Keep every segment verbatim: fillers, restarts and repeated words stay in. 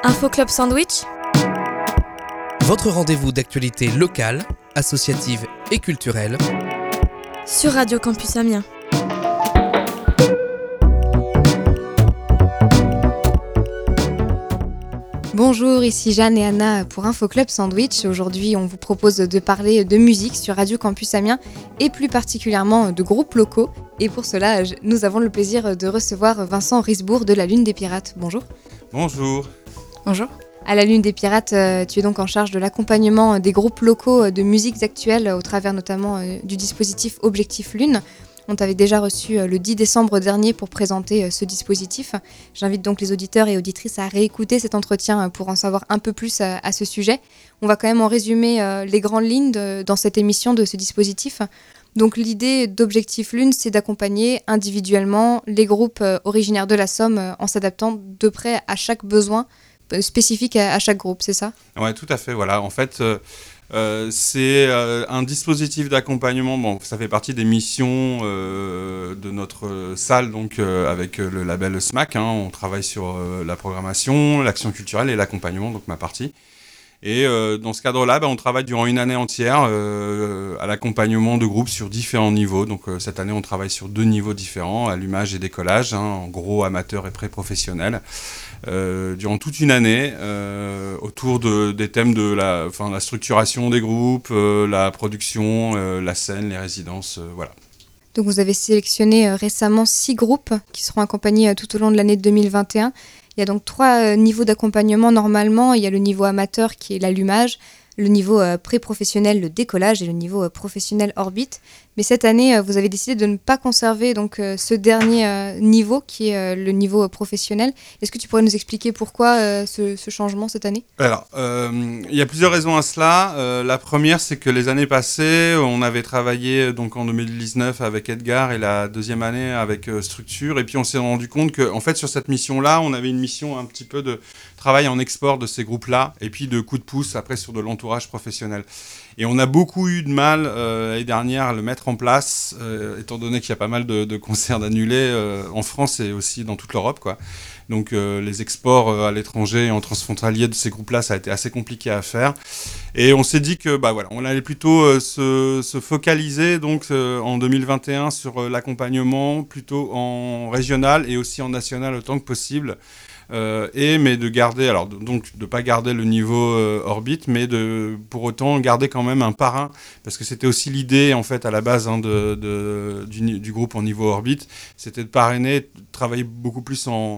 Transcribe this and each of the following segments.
Info Club Sandwich, votre rendez-vous d'actualité locale, associative et culturelle sur Radio Campus Amiens. Bonjour, ici Jeanne et Anna pour Info Club Sandwich. Aujourd'hui, on vous propose de parler de musique sur Radio Campus Amiens et plus particulièrement de groupes locaux. Et pour cela, nous avons le plaisir de recevoir Vincent Risbourg de la Lune des Pirates. Bonjour. Bonjour. Bonjour. À la Lune des Pirates, tu es donc en charge de l'accompagnement des groupes locaux de musiques actuelles au travers notamment du dispositif Objectif Lune. On t'avait déjà reçu le dix décembre dernier pour présenter ce dispositif. J'invite donc les auditeurs et auditrices à réécouter cet entretien pour en savoir un peu plus à, à ce sujet. On va quand même en résumer les grandes lignes de, dans cette émission de ce dispositif. Donc l'idée d'Objectif Lune, c'est d'accompagner individuellement les groupes originaires de la Somme en s'adaptant de près à chaque besoin spécifique à, à chaque groupe, c'est ça ? Ouais, tout à fait, voilà. En fait... Euh... Euh, c'est euh, un dispositif d'accompagnement. Bon, ça fait partie des missions euh, de notre salle, donc euh, avec le label S M A C. Hein, on travaille sur euh, la programmation, l'action culturelle et l'accompagnement, donc ma partie. Et euh, dans ce cadre-là, bah, on travaille durant une année entière euh, à l'accompagnement de groupes sur différents niveaux. Donc euh, cette année, on travaille sur deux niveaux différents, allumage et décollage, hein, en gros amateur et pré-professionnel. Euh, durant toute une année, euh, autour de, des thèmes de la, enfin, la structuration des groupes, euh, la production, euh, la scène, les résidences, euh, voilà. Donc vous avez sélectionné euh, récemment six groupes qui seront accompagnés euh, tout au long de l'année deux mille vingt et un. Il y a donc trois euh, niveaux d'accompagnement normalement. Il y a le niveau amateur qui est l'allumage, le niveau euh, pré-professionnel, le décollage et le niveau euh, professionnel orbite. Mais cette année, euh, vous avez décidé de ne pas conserver donc, euh, ce dernier euh, niveau qui est euh, le niveau euh, professionnel. Est-ce que tu pourrais nous expliquer pourquoi euh, ce, ce changement cette année ? Alors, euh, il y a plusieurs raisons à cela. Euh, la première, c'est que les années passées, on avait travaillé donc, en deux mille dix-neuf avec Edgar et la deuxième année avec euh, Structure. Et puis, on s'est rendu compte qu'en fait, sur cette mission-là, on avait une mission un petit peu de travail en export de ces groupes-là et puis de coup de pouce après sur de l'entourage professionnel. Et on a beaucoup eu de mal euh, l'année dernière à le mettre en place, euh, étant donné qu'il y a pas mal de, de concerts d'annulés euh, en France et aussi dans toute l'Europe, quoi. Donc euh, les exports euh, à l'étranger et en transfrontalier de ces groupes-là, ça a été assez compliqué à faire. Et on s'est dit que bah voilà, on allait plutôt euh, se, se focaliser donc euh, en deux mille vingt et un sur euh, l'accompagnement plutôt en régional et aussi en national autant que possible. Euh, et mais de garder, alors donc de pas garder le niveau euh, orbite, mais de pour autant garder quand même un parrain, parce que c'était aussi l'idée en fait à la base hein, de, de du, du groupe en niveau orbite, c'était de parrainer, de travailler beaucoup plus en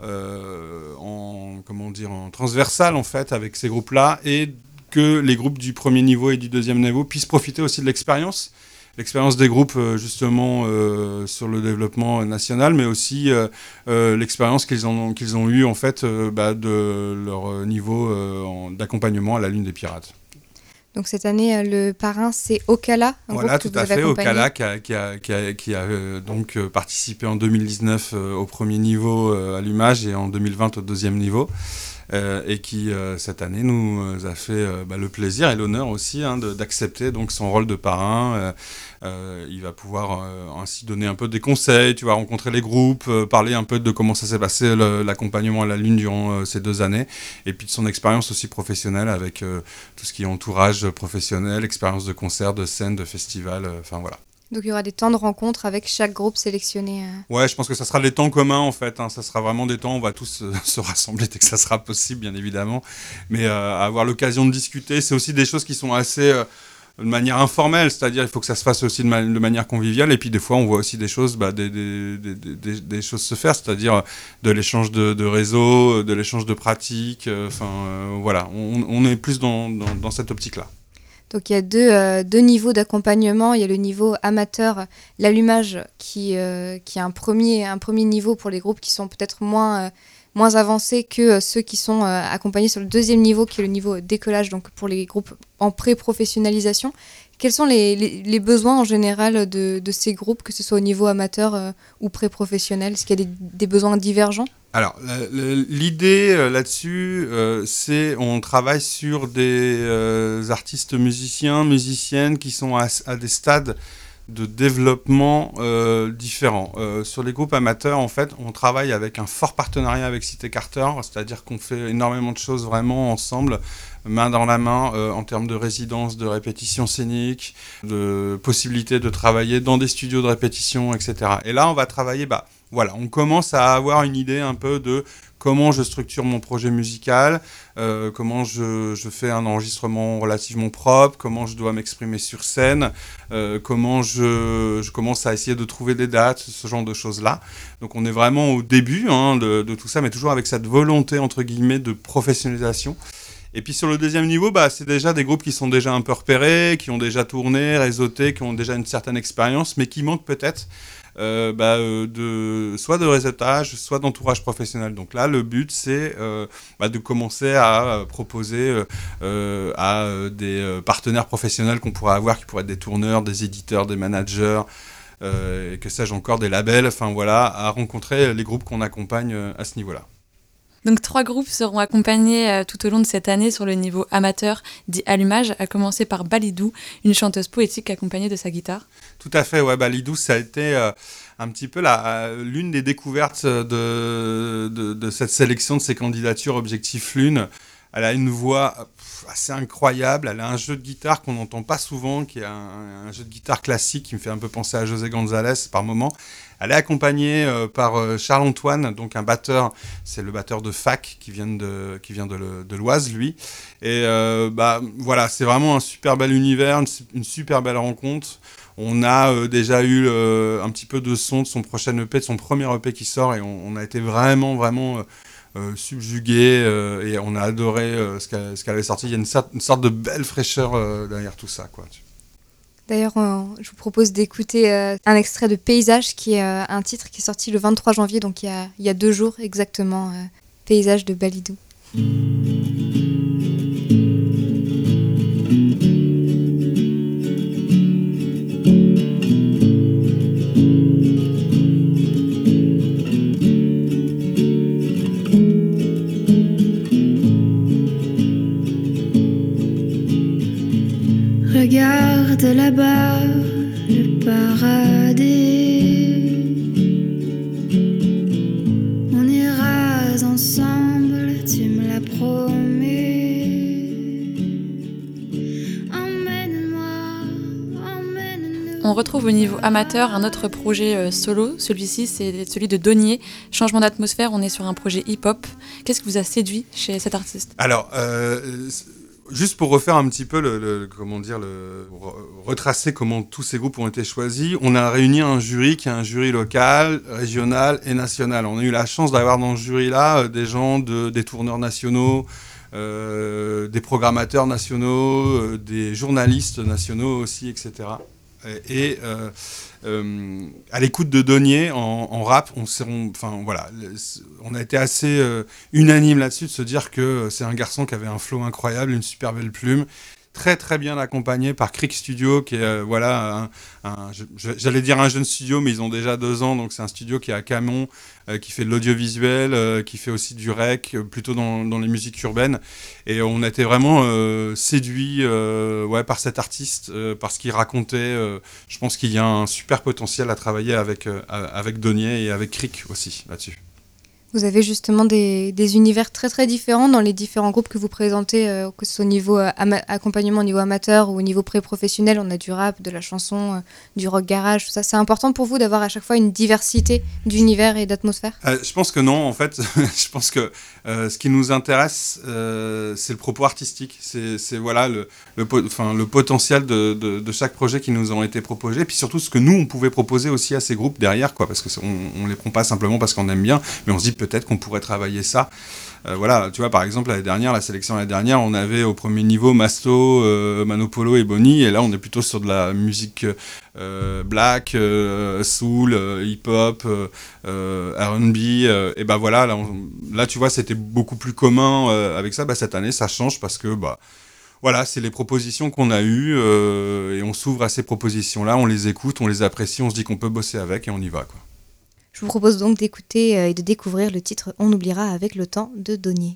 euh, en comment dire en transversal en fait avec ces groupes-là, et que les groupes du premier niveau et du deuxième niveau puissent profiter aussi de l'expérience. L'expérience des groupes justement euh, sur le développement national, mais aussi euh, euh, l'expérience qu'ils ont, qu'ils ont eue en fait euh, bah, de leur niveau euh, en, d'accompagnement à la Lune des Pirates. Donc cette année, le parrain, c'est Ocala, un voilà, groupe que tout vous à avez fait, accompagné. Ocala qui a, qui a, qui a, qui a euh, donc euh, participé en deux mille dix-neuf euh, au premier niveau euh, allumage et en deux mille vingt au deuxième niveau. Euh, et qui, euh, cette année, nous euh, a fait euh, bah, le plaisir et l'honneur aussi hein, de, d'accepter donc, son rôle de parrain. Euh, euh, il va pouvoir euh, ainsi donner un peu des conseils, tu vas rencontrer les groupes, euh, parler un peu de comment ça s'est passé le, l'accompagnement à la Lune durant euh, ces deux années, et puis de son expérience aussi professionnelle avec euh, tout ce qui est entourage professionnel, expérience de concert, de scène, de festival, enfin euh, voilà. Donc il y aura des temps de rencontre avec chaque groupe sélectionné. Euh... Ouais, je pense que ça sera des temps communs en fait. Hein. Ça sera vraiment des temps où on va tous euh, se rassembler dès que ça sera possible, bien évidemment. Mais euh, avoir l'occasion de discuter, c'est aussi des choses qui sont assez euh, de manière informelle. C'est-à-dire, il faut que ça se fasse aussi de, ma- de manière conviviale. Et puis des fois, on voit aussi des choses, bah, des, des, des, des, des choses se faire. C'est-à-dire de l'échange de, de réseaux, de l'échange de pratiques. Enfin, euh, euh, voilà, on, on est plus dans, dans, dans cette optique-là. Donc il y a deux, euh, deux niveaux d'accompagnement. Il y a le niveau amateur, l'allumage, qui, euh, qui est un premier, un premier niveau pour les groupes qui sont peut-être moins, euh, moins avancés que euh, ceux qui sont euh, accompagnés sur le deuxième niveau, qui est le niveau décollage, donc pour les groupes en pré-professionnalisation. Quels sont les, les, les besoins en général de, de ces groupes, que ce soit au niveau amateur euh, ou pré-professionnel ? Est-ce qu'il y a des, des besoins divergents ? Alors, l'idée euh, là-dessus, euh, c'est on travaille sur des euh, artistes musiciens, musiciennes qui sont à, à des stades de développement euh, différents. Euh, sur les groupes amateurs, en fait, on travaille avec un fort partenariat avec Cité Carter, c'est-à-dire qu'on fait énormément de choses vraiment ensemble, main dans la main, euh, en termes de résidence, de répétition scénique, de possibilité de travailler dans des studios de répétition, et cetera. Et là, on va travailler, bah, voilà, on commence à avoir une idée un peu de comment je structure mon projet musical, euh, comment je, je fais un enregistrement relativement propre, comment je dois m'exprimer sur scène, euh, comment je, je commence à essayer de trouver des dates, ce genre de choses-là. Donc on est vraiment au début hein, de, de tout ça, mais toujours avec cette volonté, entre guillemets, de professionnalisation. Et puis sur le deuxième niveau, bah, c'est déjà des groupes qui sont déjà un peu repérés, qui ont déjà tourné, réseauté, qui ont déjà une certaine expérience, mais qui manquent peut-être Euh, bah, euh, de, soit de réseautage, soit d'entourage professionnel. Donc là, le but, c'est euh, bah, de commencer à euh, proposer euh, euh, à euh, des euh, partenaires professionnels qu'on pourrait avoir, qui pourraient être des tourneurs, des éditeurs, des managers, euh, et que sais-je encore, des labels, enfin voilà, à rencontrer les groupes qu'on accompagne euh, à ce niveau-là. Donc trois groupes seront accompagnés euh, tout au long de cette année sur le niveau amateur dit allumage, à commencer par Balidou, une chanteuse poétique accompagnée de sa guitare. Tout à fait, ouais, Balidou, ça a été euh, un petit peu la, l'une des découvertes de, de, de cette sélection de ces candidatures Objectif Lune. Elle a une voix assez incroyable, elle a un jeu de guitare qu'on n'entend pas souvent, qui est un, un jeu de guitare classique qui me fait un peu penser à José González par moment. Elle est accompagnée euh, par euh, Charles-Antoine, donc un batteur, c'est le batteur de Fac qui vient de, qui vient de, le, de l'Oise, lui. Et euh, bah, voilà, c'est vraiment un super bel univers, une, une super belle rencontre. On a euh, déjà eu euh, un petit peu de son de son prochain E P, de son premier E P qui sort, et on, on a été vraiment, vraiment... Euh, Euh, subjugué euh, et on a adoré euh, ce, qu'elle, ce qu'elle avait sorti. Il y a une, sorte, une sorte de belle fraîcheur euh, derrière tout ça, quoi. D'ailleurs, euh, je vous propose d'écouter euh, un extrait de Paysage, qui est euh, un titre qui est sorti le vingt-trois janvier, donc il y a, il y a deux jours exactement. euh, Paysage de Balidou. Regarde là-bas le paradis. On ira ensemble, tu me l'as promis. Emmène-moi, emmène-nous. On retrouve au niveau amateur un autre projet euh, solo. Celui-ci, c'est celui de Donier. Changement d'atmosphère, on est sur un projet hip-hop. Qu'est-ce qui vous a séduit chez cet artiste ? Alors, euh, juste pour refaire un petit peu le, le comment dire, le retracer comment tous ces groupes ont été choisis, on a réuni un jury qui est un jury local, régional et national. On a eu la chance d'avoir dans ce jury-là des gens de, des tourneurs nationaux, euh, des programmateurs nationaux, euh, des journalistes nationaux aussi, et cetera. Et euh, euh, à l'écoute de Donier en, en rap, on, on, enfin, voilà, on a été assez euh, unanime là-dessus de se dire que c'est un garçon qui avait un flow incroyable, une super belle plume, très très bien accompagné par Crick Studio, qui est euh, voilà, un, un, j'allais dire un jeune studio, mais ils ont déjà deux ans, donc c'est un studio qui est à Camon, euh, qui fait de l'audiovisuel, euh, qui fait aussi du rec, euh, plutôt dans, dans les musiques urbaines. Et on a été vraiment euh, séduits euh, ouais, par cet artiste, euh, parce qu'il racontait. Euh, je pense qu'il y a un super potentiel à travailler avec, euh, avec Donier et avec Crick aussi là-dessus. Vous avez justement des, des univers très très différents dans les différents groupes que vous présentez, euh, que ce soit au niveau euh, ama- accompagnement au niveau amateur ou au niveau pré-professionnel. On a du rap, de la chanson, euh, du rock garage, tout ça. C'est important pour vous d'avoir à chaque fois une diversité d'univers et d'atmosphère ? euh, Je pense que non, en fait. Je pense que euh, ce qui nous intéresse, euh, c'est le propos artistique. C'est, c'est voilà, le, le, enfin, le potentiel de, de, de chaque projet qui nous ont été proposés. Et puis surtout ce que nous, on pouvait proposer aussi à ces groupes derrière, quoi, parce qu'on ne les prend pas simplement parce qu'on aime bien, mais on se dit peut-être qu'on pourrait travailler ça. Euh, voilà, tu vois, par exemple, l'année dernière, la sélection l'année dernière, on avait au premier niveau Masto, euh, Manopolo et Bonnie, et là, on est plutôt sur de la musique euh, black, euh, soul, euh, hip-hop, euh, R and B, euh, et ben voilà, là, on, là, tu vois, c'était beaucoup plus commun euh, avec ça. Bah, cette année, ça change parce que, bah, voilà, c'est les propositions qu'on a eues, euh, et on s'ouvre à ces propositions-là, on les écoute, on les apprécie, on se dit qu'on peut bosser avec, et on y va, quoi. Je vous propose donc d'écouter euh, et de découvrir le titre « On oubliera avec le temps » de Donier.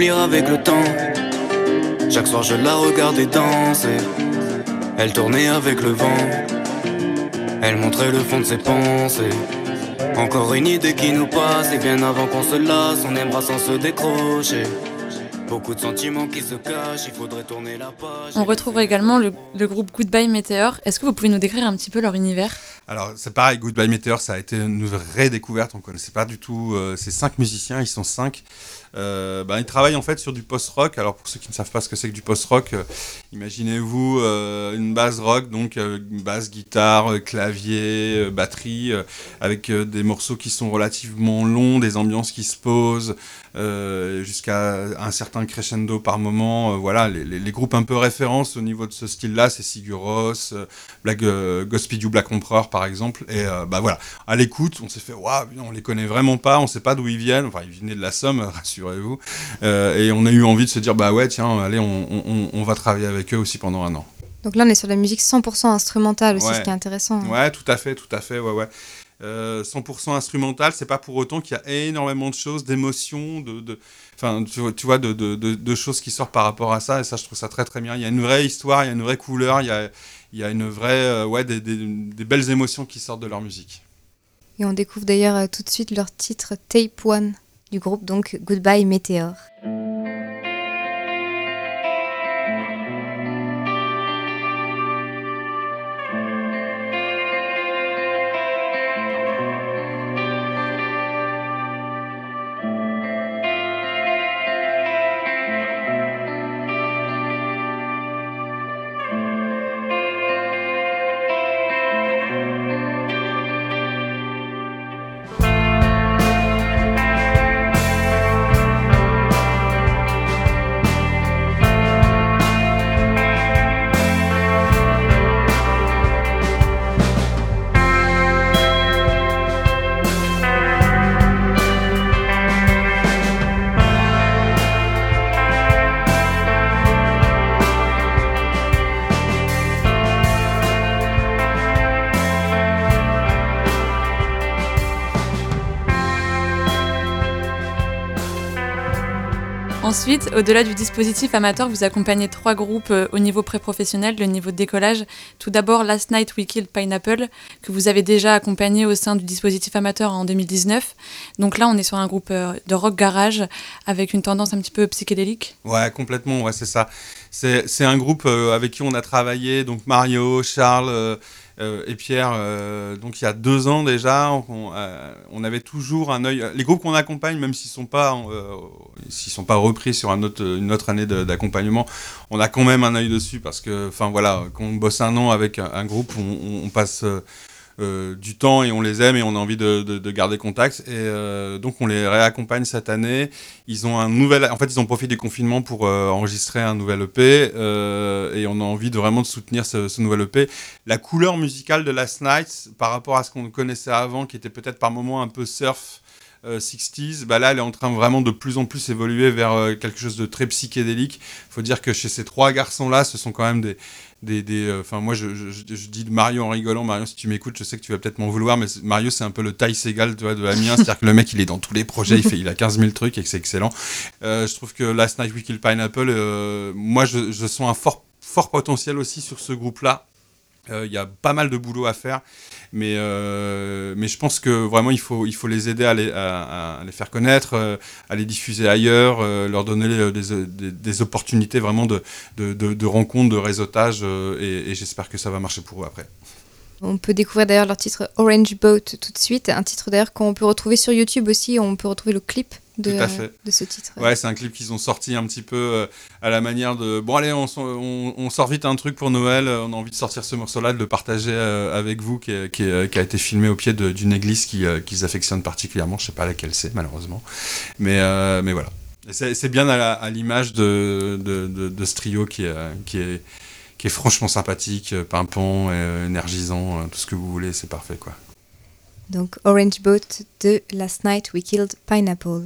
s'assombrir avec le temps. Chaque soir je la regardais danser. Elle tournait avec le vent. Elle montrait le fond de ses pensées. Encore une idée qui nous passe. Et bien avant qu'on se lasse, on aimera sans se décrocher. Beaucoup de sentiments qui se cachent, il faudrait tourner la page. On retrouve également le, le groupe Goodbye Meteor. Est-ce que vous pouvez nous décrire un petit peu leur univers ? Alors c'est pareil, Goodbye Meteor, ça a été une vraie découverte, on ne connaissait pas du tout euh, ces cinq musiciens, ils sont cinq. Euh, bah, ils travaillent en fait sur du post-rock. Alors pour ceux qui ne savent pas ce que c'est que du post-rock, euh, imaginez-vous euh, une base rock, donc euh, une basse, guitare, euh, clavier, euh, batterie, euh, avec euh, des morceaux qui sont relativement longs, des ambiances qui se posent, euh, jusqu'à un certain crescendo par moment. Euh, voilà, les, les, les groupes un peu références au niveau de ce style-là, c'est Sigur Rós, euh, Black, euh, Godspeed You Black Emperor par exemple. Et euh, bah voilà, à l'écoute, on s'est fait waouh, on les connaît vraiment pas, on sait pas d'où ils viennent. Enfin, ils venaient de la Somme, rassurez-vous. Euh, et on a eu envie de se dire bah ouais, tiens, allez, on, on, on va travailler avec eux aussi pendant un an. Donc là, on est sur la musique cent pour cent instrumentale aussi, ouais. Ce qui est intéressant. Hein. Ouais, tout à fait, tout à fait, ouais, ouais. Euh, cent pour cent instrumental, c'est pas pour autant qu'il y a énormément de choses, d'émotions, de, de, enfin, tu, tu vois, de, de, de, de choses qui sortent par rapport à ça. Et ça, je trouve ça très très bien. Il y a une vraie histoire, il y a une vraie couleur, il y a, il y a une vraie, euh, ouais, des, des, des belles émotions qui sortent de leur musique. Et on découvre d'ailleurs euh, tout de suite leur titre Tape One du groupe, donc Goodbye Meteor. Ensuite, au-delà du dispositif amateur, vous accompagnez trois groupes euh, au niveau pré-professionnel, le niveau de décollage. Tout d'abord, Last Night We Killed Pineapple, que vous avez déjà accompagné au sein du dispositif amateur en deux mille dix-neuf. Donc là, on est sur un groupe euh, de rock garage avec une tendance un petit peu psychédélique. Ouais, complètement, ouais, c'est ça. C'est, c'est un groupe euh, avec qui on a travaillé, donc Mario, Charles... Euh, Euh, et Pierre, euh, donc il y a deux ans déjà, on, euh, on avait toujours un œil. Les groupes qu'on accompagne, même s'ils sont pas, euh, s'ils sont pas repris sur un autre, une autre année de, d'accompagnement, on a quand même un œil dessus parce que, enfin voilà, quand on bosse un an avec un, un groupe, on, on passe euh, euh, du temps et on les aime et on a envie de, de, de garder contact. Et euh, donc on les réaccompagne cette année. Ils ont un nouvel, en fait, ils ont profité du confinement pour euh, enregistrer un nouvel E P euh, et on a envie de vraiment de soutenir ce, ce nouvel E P. La couleur musicale de Last Night, par rapport à ce qu'on connaissait avant, qui était peut-être par moments un peu surf euh, soixante, bah là, elle est en train vraiment de plus en plus évoluer vers euh, quelque chose de très psychédélique. Il faut dire que chez ces trois garçons-là, ce sont quand même des Des, des, enfin, euh, moi, je, je, je dis de Mario en rigolant. Mario, si tu m'écoutes, je sais que tu vas peut-être m'en vouloir, mais Mario, c'est un peu le Ty Segall, tu vois, de Amiens. C'est-à-dire que le mec, il est dans tous les projets, il, fait, il a quinze mille trucs et que c'est excellent. Euh, je trouve que Last Night We Killed Pineapple, euh, moi, je, je sens un fort, fort potentiel aussi sur ce groupe-là. Il euh, y a pas mal de boulot à faire, mais, euh, mais je pense que vraiment il faut, il faut les aider à les, à, à les faire connaître, euh, à les diffuser ailleurs, euh, leur donner des, des, des opportunités vraiment de, de, de, de rencontres, de réseautage, euh, et, et j'espère que ça va marcher pour eux après. On peut découvrir d'ailleurs leur titre Orange Boat tout de suite, un titre d'ailleurs qu'on peut retrouver sur YouTube aussi, on peut retrouver le clip de, euh, de ce titre. Ouais, c'est un clip qu'ils ont sorti un petit peu euh, à la manière de bon allez, on, on, on sort vite un truc pour Noël, on a envie de sortir ce morceau-là, de le partager euh, avec vous, qui, est, qui, est, qui a été filmé au pied de, d'une église qui, euh, qu'ils affectionnent particulièrement, je sais pas laquelle c'est malheureusement, mais, euh, mais voilà. Et c'est, c'est bien à, la, à l'image de, de, de, de ce trio qui est, qui est qui est franchement sympathique, pimpant, euh, énergisant, euh, tout ce que vous voulez, c'est parfait quoi. Donc Orange Boat de Last Night We Killed Pineapple.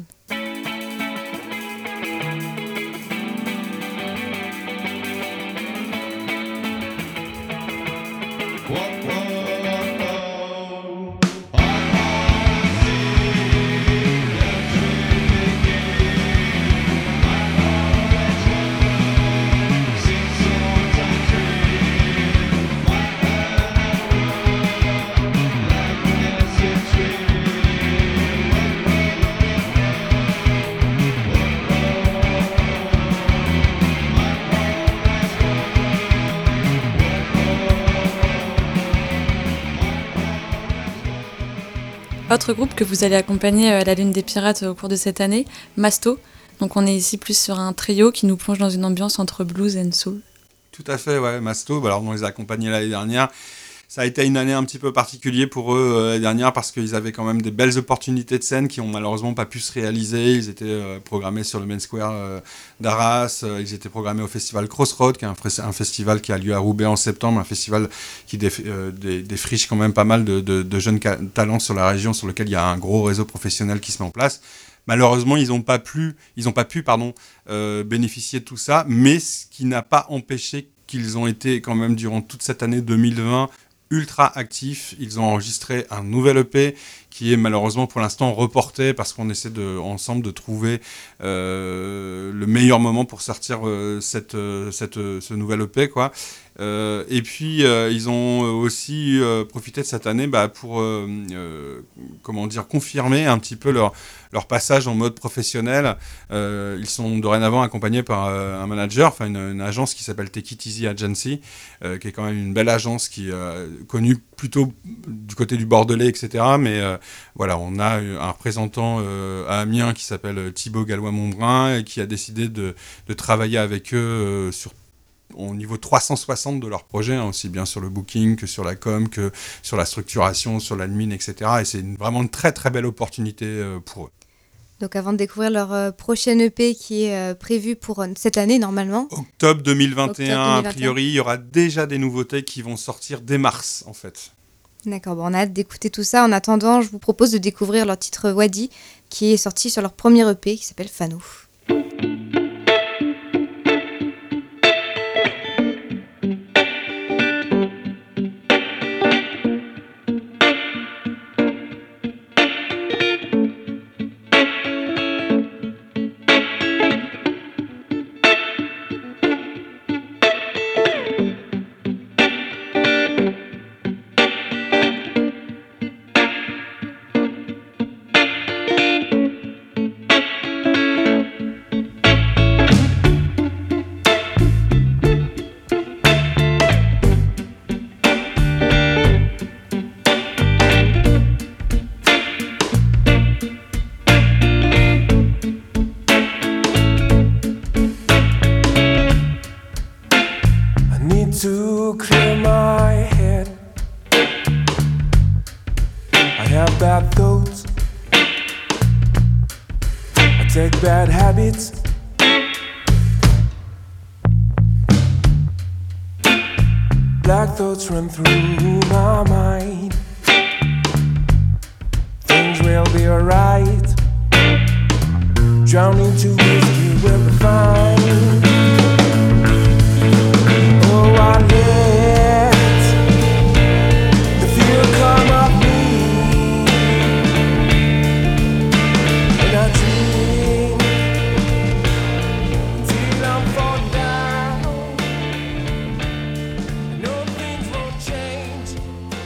Autre groupe que vous allez accompagner à la Lune des Pirates au cours de cette année, Masto. Donc on est ici plus sur un trio qui nous plonge dans une ambiance entre blues et soul. Tout à fait, ouais, Masto. Alors on les a accompagnés l'année dernière. Ça a été une année un petit peu particulière pour eux euh, l'année dernière parce qu'ils avaient quand même des belles opportunités de scène qui ont malheureusement pas pu se réaliser. Ils étaient euh, programmés sur le Main Square euh, d'Arras, euh, ils étaient programmés au festival Crossroad, qui est un, fr- un festival qui a lieu à Roubaix en septembre, un festival qui déf- euh, dé- défriche quand même pas mal de, de, de jeunes ca- talents sur la région, sur lequel il y a un gros réseau professionnel qui se met en place. Malheureusement, ils n'ont pas pu, ils ont pas pu pardon, euh, bénéficier de tout ça, mais ce qui n'a pas empêché qu'ils ont été quand même durant toute cette année deux mille vingt ultra actifs. Ils ont enregistré un nouvel E P qui est malheureusement pour l'instant reporté parce qu'on essaie de, ensemble de trouver euh, le meilleur moment pour sortir euh, cette, euh, cette, euh, ce nouvel E P, quoi. Euh, et puis euh, ils ont aussi euh, profité de cette année bah, pour euh, euh, comment dire, confirmer un petit peu leur, leur passage en mode professionnel. Euh, ils sont dorénavant accompagnés par euh, un manager, enfin une, une agence qui s'appelle Take It Easy Agency, euh, qui est quand même une belle agence qui est euh, connue plutôt du côté du Bordelais, et cetera. Mais euh, voilà, on a un représentant euh, à Amiens qui s'appelle Thibaut Gallois-Montbrun et qui a décidé de, de travailler avec eux euh, sur au niveau trois cent soixante de leur projet, hein, aussi bien sur le booking que sur la com, que sur la structuration, sur l'admin, et cetera. Et c'est une, vraiment une très très belle opportunité euh, pour eux. Donc avant de découvrir leur euh, prochain E P qui est euh, prévu pour euh, cette année normalement. Octobre deux mille vingt et un, Octobre deux mille vingt et un. A priori, il y aura déjà des nouveautés qui vont sortir dès mars en fait. D'accord, bon, on a hâte d'écouter tout ça. En attendant, je vous propose de découvrir leur titre Wadi qui est sorti sur leur premier E P qui s'appelle Fano. To clear my head, I have bad thoughts, I take bad habits, black thoughts run through my mind. Things will be alright, drowning to whiskey will be fine. I let the fear come up me, and I drink till I'm falling down. I know things won't change.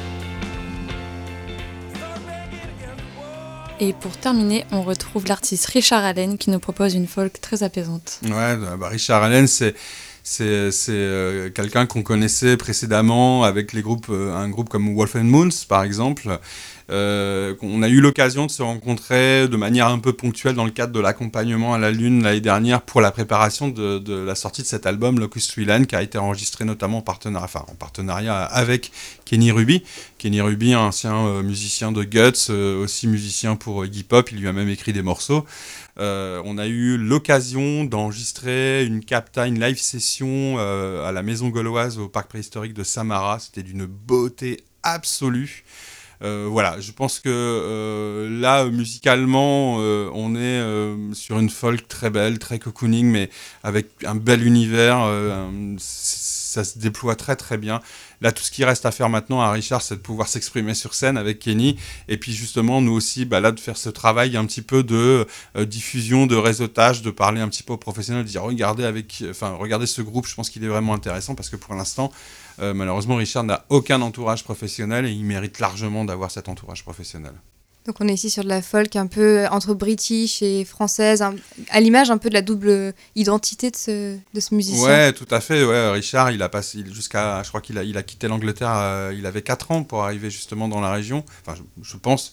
Start begging against the wall. Et pour terminer, on retrouve l'artiste Richard Allen qui nous propose une folk très apaisante. Ouais, bah Richard Allen, c'est C'est, c'est euh, quelqu'un qu'on connaissait précédemment avec les groupes, euh, un groupe comme Wolf and Moons, par exemple. Euh, on a eu l'occasion de se rencontrer de manière un peu ponctuelle dans le cadre de l'accompagnement à la Lune l'année dernière pour la préparation de, de la sortie de cet album Locust Wheelan, qui a été enregistré notamment en partenariat, enfin, en partenariat avec Kenny Ruby. Kenny Ruby, ancien euh, musicien de Guts, euh, aussi musicien pour Iggy Pop, il lui a même écrit des morceaux. Euh, on a eu l'occasion d'enregistrer une capta, une live session euh, à la Maison Gauloise au parc préhistorique de Samara. C'était d'une beauté absolue. Euh, voilà, je pense que euh, là, musicalement, euh, on est euh, sur une folk très belle, très cocooning, mais avec un bel univers. Euh, un, ça se déploie très très bien. Là, tout ce qui reste à faire maintenant à Richard, c'est de pouvoir s'exprimer sur scène avec Kenny. Et puis justement, nous aussi, bah, là, de faire ce travail un petit peu de euh, diffusion, de réseautage, de parler un petit peu aux professionnels, de dire regardez, avec, enfin, regardez ce groupe, je pense qu'il est vraiment intéressant parce que pour l'instant, euh, malheureusement, Richard n'a aucun entourage professionnel et il mérite largement d'avoir cet entourage professionnel. Donc on est ici sur de la folk un peu entre british et française, un, à l'image un peu de la double identité de ce, de ce musicien. Ouais, tout à fait. Ouais, Richard, il a passé il, jusqu'à, je crois qu'il a, il a quitté l'Angleterre, euh, il avait quatre ans pour arriver justement dans la région. Enfin, je, je pense.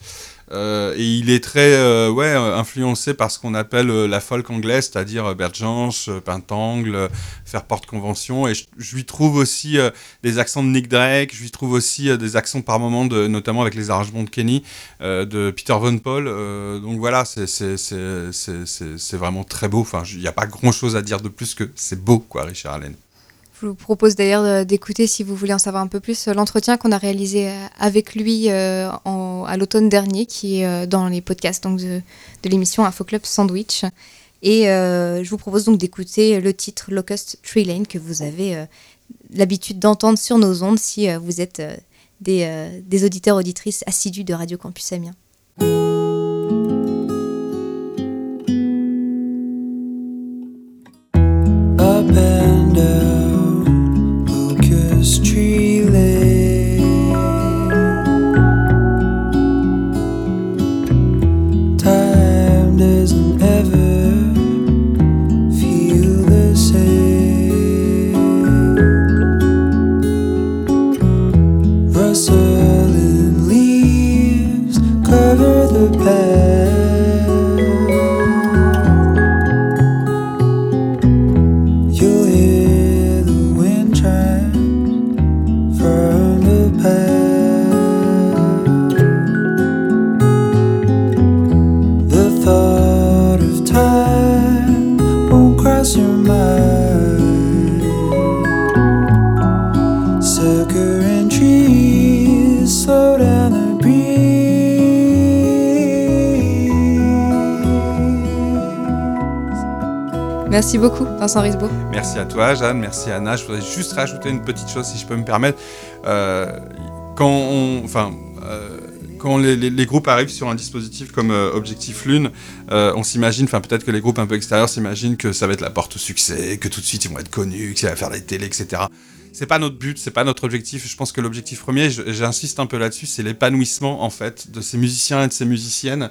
Euh, et il est très euh, ouais, influencé par ce qu'on appelle euh, la folk anglaise, c'est-à-dire euh, Bert Jansch, euh, Pentangle, euh, Fairport Convention. Et je, je lui trouve aussi euh, des accents de Nick Drake, je lui trouve aussi euh, des accents par moments, de, notamment avec les arrangements de Kenny, euh, de Peter Von Paul. Euh, donc voilà, c'est, c'est, c'est, c'est, c'est, c'est vraiment très beau. Enfin, il n'y a pas grand-chose à dire de plus que c'est beau, quoi, Richard Allen. Je vous propose d'ailleurs d'écouter, si vous voulez en savoir un peu plus, l'entretien qu'on a réalisé avec lui euh, en, à l'automne dernier, qui est euh, dans les podcasts donc de, de l'émission Info Club Sandwich. Et euh, je vous propose donc d'écouter le titre Locust Tree Lane que vous avez euh, l'habitude d'entendre sur nos ondes si euh, vous êtes euh, des, euh, des auditeurs auditrices assidus de Radio Campus Amiens. Up and down Locust Tree Lane, time doesn't ever feel the same. Rustling leaves cover the path. Merci beaucoup, Vincent Risbourg. Merci à toi, Jeanne. Merci Anna. Je voudrais juste rajouter une petite chose, si je peux me permettre. Euh, quand on, enfin, euh, quand les, les, les groupes arrivent sur un dispositif comme euh, Objectif Lune, euh, on s'imagine, enfin peut-être que les groupes un peu extérieurs s'imaginent que ça va être la porte au succès, que tout de suite ils vont être connus, que ça va faire des télés, et cetera. C'est pas notre but, c'est pas notre objectif. Je pense que l'objectif premier, j'insiste un peu là-dessus, c'est l'épanouissement en fait de ces musiciens et de ces musiciennes.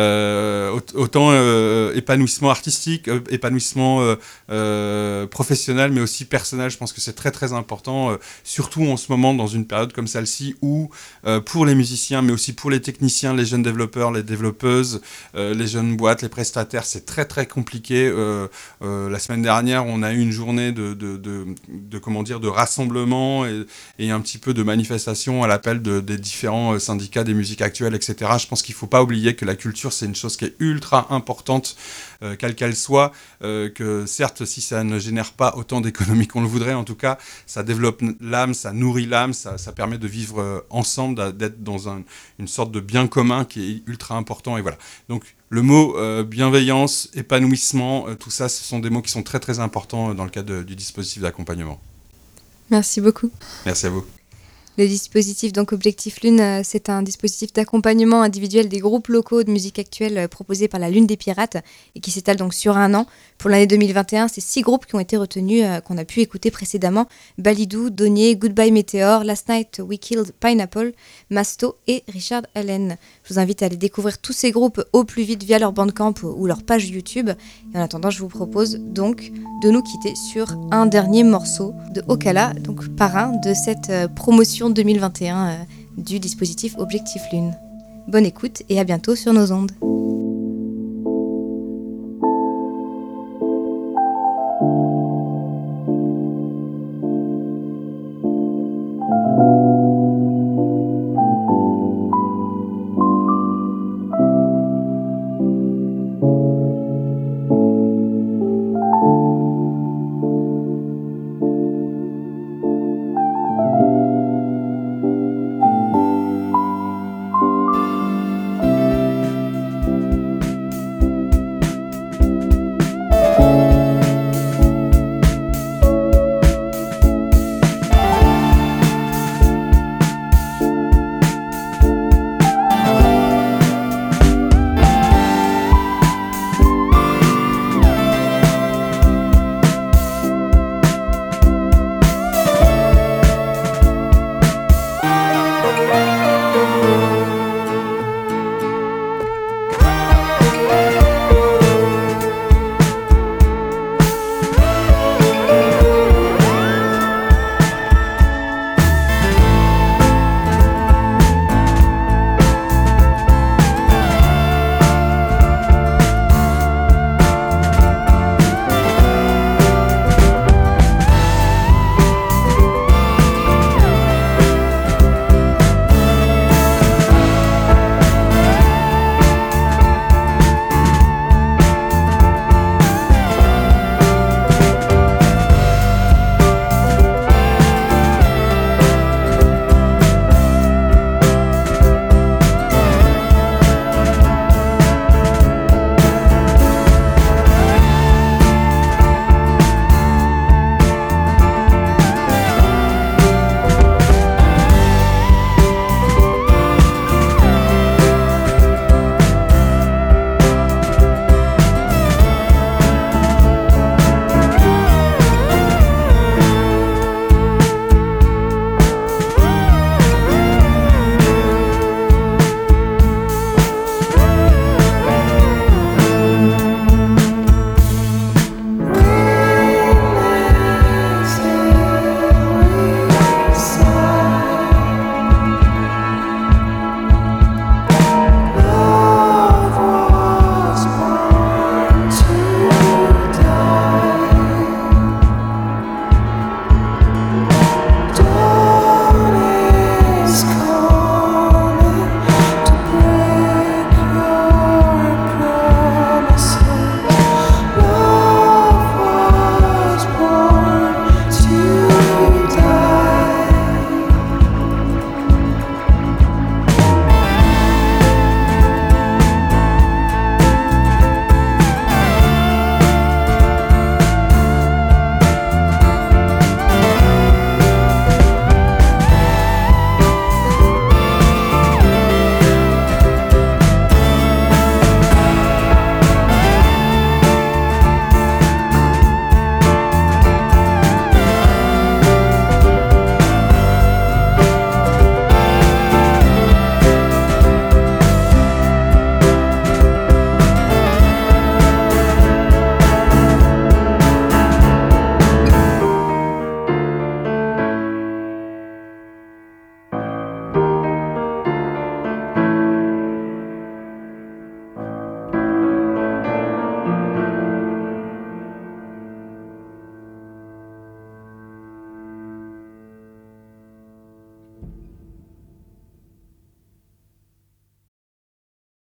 Euh, autant euh, épanouissement artistique, euh, épanouissement euh, euh, professionnel, mais aussi personnel. Je pense que c'est très très important, euh, surtout en ce moment dans une période comme celle-ci où euh, pour les musiciens, mais aussi pour les techniciens, les jeunes développeurs, les développeuses, euh, les jeunes boîtes, les prestataires, c'est très très compliqué. Euh, euh, la semaine dernière, on a eu une journée de, de, de, de comment dire, de rassemblement et, et un petit peu de manifestation à l'appel de, des différents syndicats des musiques actuelles, et cetera. Je pense qu'il ne faut pas oublier que la culture, c'est une chose qui est ultra importante, euh, quelle qu'elle soit, euh, que certes, si ça ne génère pas autant d'économies qu'on le voudrait, en tout cas, ça développe l'âme, ça nourrit l'âme, ça, ça permet de vivre euh, ensemble, d'être dans un, une sorte de bien commun qui est ultra important, et voilà. Donc, le mot euh, bienveillance, épanouissement, euh, tout ça, ce sont des mots qui sont très très importants dans le cadre de, du dispositif d'accompagnement. Merci beaucoup. Merci à vous. Le dispositif donc Objectif Lune, c'est un dispositif d'accompagnement individuel des groupes locaux de musique actuelle proposé par la Lune des Pirates et qui s'étale donc sur un an. Pour l'année deux mille vingt et un, c'est six groupes qui ont été retenus, euh, qu'on a pu écouter précédemment. Balidou, Donier, Goodbye Meteor, Last Night We Killed Pineapple, Masto et Richard Allen. Je vous invite à aller découvrir tous ces groupes au plus vite via leur Bandcamp ou leur page YouTube. Et en attendant, je vous propose donc de nous quitter sur un dernier morceau de Okala, donc parrain de cette euh, promotion deux mille vingt et un euh, du dispositif Objectif Lune. Bonne écoute et à bientôt sur nos ondes.